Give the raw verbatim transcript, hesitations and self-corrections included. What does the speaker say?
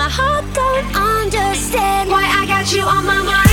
my heart don't understand why I got you on my mind.